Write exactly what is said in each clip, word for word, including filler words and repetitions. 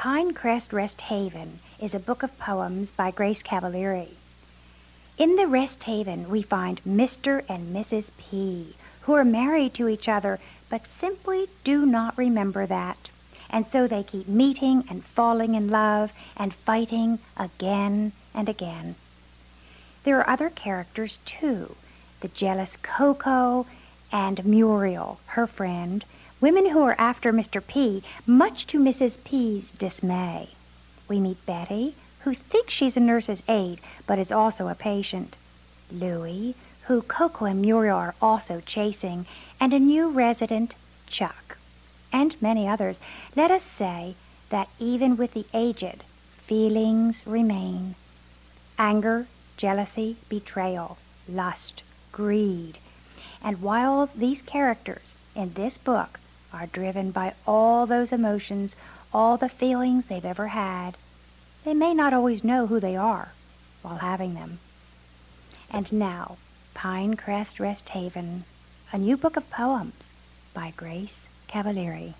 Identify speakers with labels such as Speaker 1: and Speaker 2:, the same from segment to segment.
Speaker 1: Pinecrest Rest Haven is a book of poems by Grace Cavalieri. In the Rest Haven, we find Mister and Missus P, who are married to each other, but simply do not remember that. And so they keep meeting and falling in love and fighting again and again. There are other characters, too. The jealous Coco and Muriel, her friend, women who are after Mister P, much to Missus P's dismay. We meet Betty, who thinks she's a nurse's aide, but is also a patient. Louie, who Coco and Muriel are also chasing, and a new resident, Chuck, and many others. Let us say that even with the aged, feelings remain. Anger, jealousy, betrayal, lust, greed. And while these characters in this book are driven by all those emotions, all the feelings they've ever had, they may not always know who they are while having them. And now, Pinecrest Rest Haven, a new book of poems by Grace Cavalieri.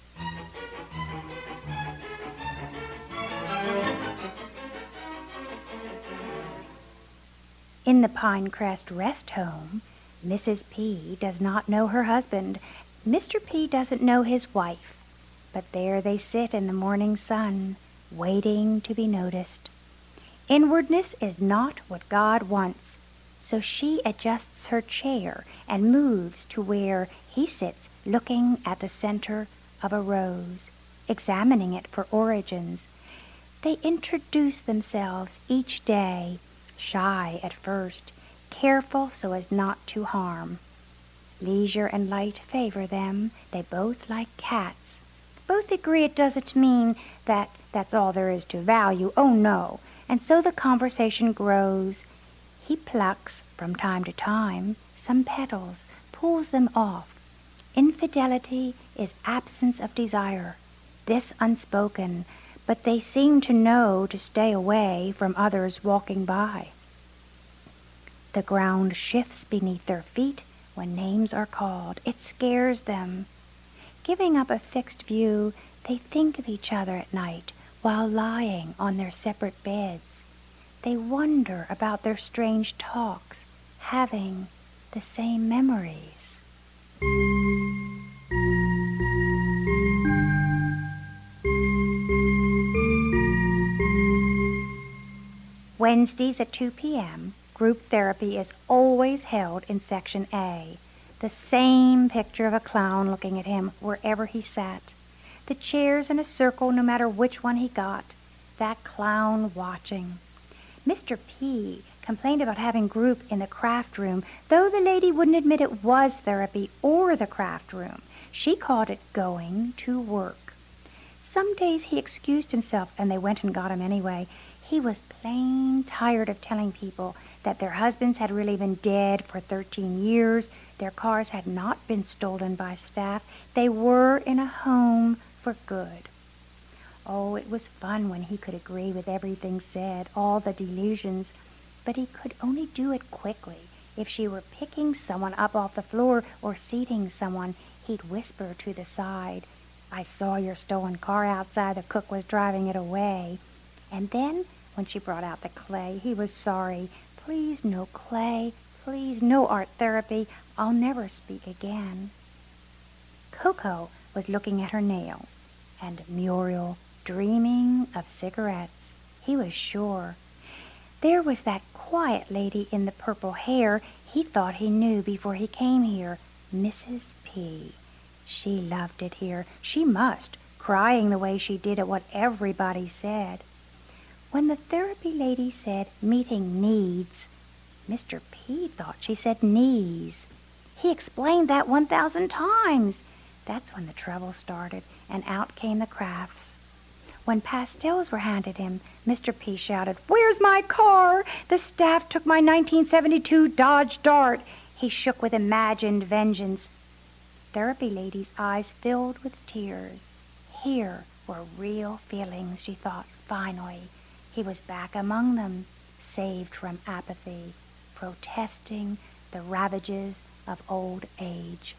Speaker 1: In the Pinecrest Rest Home, Missus P does not know her husband. Mister P doesn't know his wife. But there they sit in the morning sun, waiting to be noticed. Inwardness is not what God wants, so she adjusts her chair and moves to where he sits looking at the center of a rose, examining it for origins. They introduce themselves each day, shy at first, careful so as not to harm. Leisure and light favor them. They both like cats. Both agree it doesn't mean that that's all there is to value. Oh, no. And so the conversation grows. He plucks, from time to time, some petals, pulls them off. Infidelity is absence of desire. This unspoken, but they seem to know to stay away from others walking by. The ground shifts beneath their feet when names are called. It scares them. Giving up a fixed view, they think of each other at night while lying on their separate beds. They wonder about their strange talks, having the same memories. Wednesdays at two p.m., group therapy is always held in Section A. The same picture of a clown looking at him wherever he sat. The chairs in a circle no matter which one he got. That clown watching. Mister P complained about having group in the craft room, though the lady wouldn't admit it was therapy or the craft room. She called it going to work. Some days he excused himself and they went and got him anyway. He was plain tired of telling people that their husbands had really been dead for thirteen years, their cars had not been stolen by staff, they were in a home for good. Oh, it was fun when he could agree with everything said, all the delusions, but he could only do it quickly. If she were picking someone up off the floor or seating someone, he'd whisper to the side, "I saw your stolen car outside, the cook was driving it away." And then, when she brought out the clay, he was sorry. "Please, no clay. Please, no art therapy. I'll never speak again." Coco was looking at her nails, and Muriel dreaming of cigarettes. He was sure. There was that quiet lady in the purple hair he thought he knew before he came here, Missus P. She loved it here. She must, crying the way she did at what everybody said. When the therapy lady said meeting needs, Mister P thought she said knees. He explained that one thousand times. That's when the trouble started, and out came the crafts. When pastels were handed him, Mister P shouted, "Where's my car? The staff took my nineteen seventy-two Dodge Dart." He shook with imagined vengeance. Therapy lady's eyes filled with tears. Here were real feelings, she thought, finally. He was back among them, saved from apathy, protesting the ravages of old age.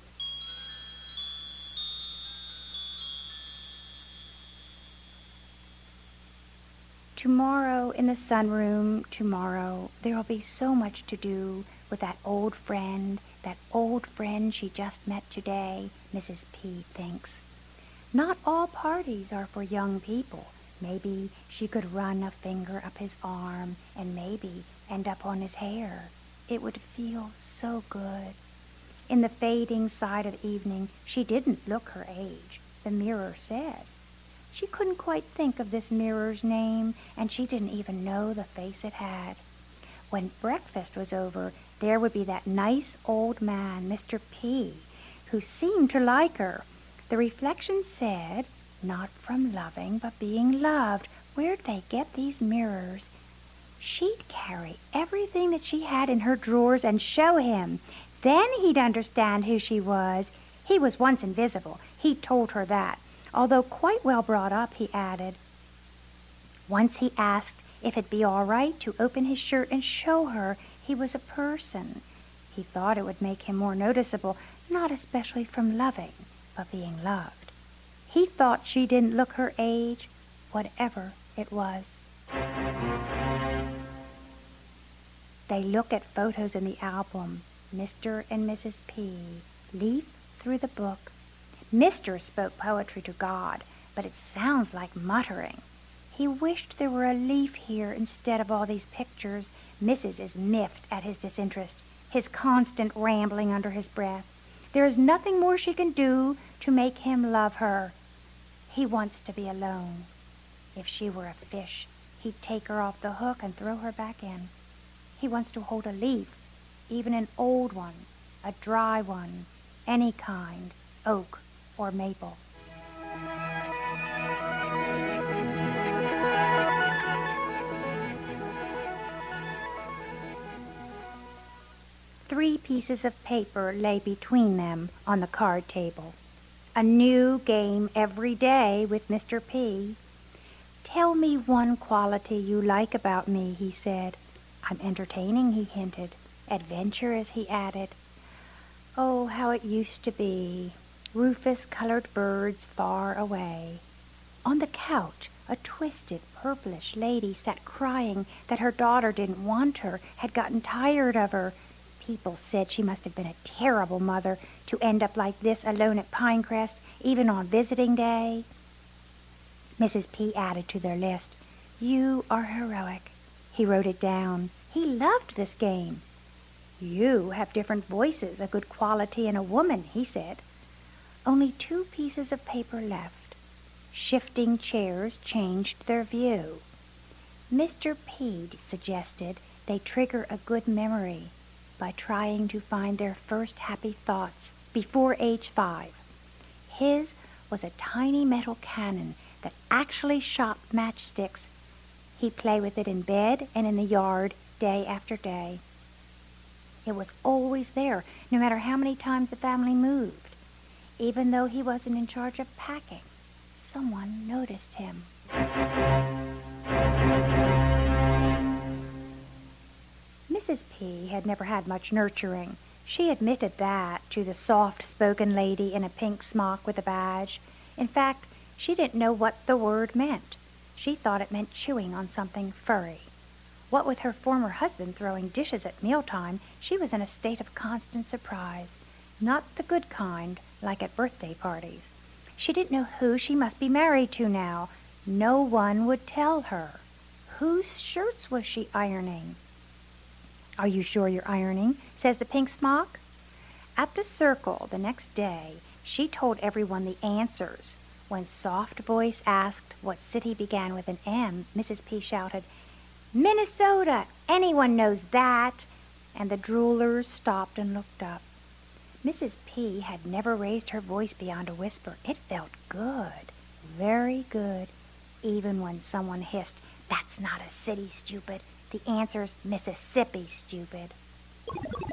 Speaker 1: Tomorrow in the sunroom, tomorrow, there'll be so much to do with that old friend, that old friend she just met today, Missus P thinks. Not all parties are for young people. Maybe she could run a finger up his arm and maybe end up on his hair. It would feel so good. In the fading side of the evening, she didn't look her age, the mirror said. She couldn't quite think of this mirror's name, and she didn't even know the face it had. When breakfast was over, there would be that nice old man, Mister P, who seemed to like her. The reflection said, not from loving, but being loved. Where'd they get these mirrors? She'd carry everything that she had in her drawers and show him. Then he'd understand who she was. He was once invisible. He'd told her that. Although quite well brought up, he added. Once he asked if it'd be all right to open his shirt and show her he was a person. He thought it would make him more noticeable, not especially from loving, but being loved. He thought she didn't look her age, whatever it was. They look at photos in the album, Mister and Missus P, leaf through the book. Mister spoke poetry to God, but it sounds like muttering. He wished there were a leaf here instead of all these pictures. Missus is miffed at his disinterest, his constant rambling under his breath. There is nothing more she can do to make him love her. He wants to be alone. If she were a fish, he'd take her off the hook and throw her back in. He wants to hold a leaf, even an old one, a dry one, any kind, oak or maple. Three pieces of paper lay between them on the card table. A new game every day with Mister P. Tell me one quality you like about me, he said. I'm entertaining, he hinted. Adventurous, he added. Oh, how it used to be. Rufus-colored birds far away. On the couch, a twisted, purplish lady sat crying that her daughter didn't want her, had gotten tired of her. People said she must have been a terrible mother to end up like this alone at Pinecrest, even on visiting day. Missus P added to their list, You are heroic. He wrote it down. He loved this game. You have different voices, a good quality in a woman, he said. Only two pieces of paper left. Shifting chairs changed their view. Mister P suggested they trigger a good memory by trying to find their first happy thoughts before age five. His was a tiny metal cannon that actually shot matchsticks. He'd play with it in bed and in the yard day after day. It was always there, no matter how many times the family moved. Even though he wasn't in charge of packing, someone noticed him. Missus P had never had much nurturing. She admitted that to the soft-spoken lady in a pink smock with a badge. In fact, she didn't know what the word meant. She thought it meant chewing on something furry. What with her former husband throwing dishes at mealtime, she was in a state of constant surprise. Not the good kind, like at birthday parties. She didn't know who she must be married to now. No one would tell her. Whose shirts was she ironing? Are you sure you're ironing? Says the pink smock. At the circle the next day, she told everyone the answers. When Soft Voice asked what city began with an M, Missus P shouted, Minnesota! Anyone knows that! And the droolers stopped and looked up. Missus P had never raised her voice beyond a whisper. It felt good, very good, even when someone hissed, That's not a city, stupid. The answer's Mississippi, stupid.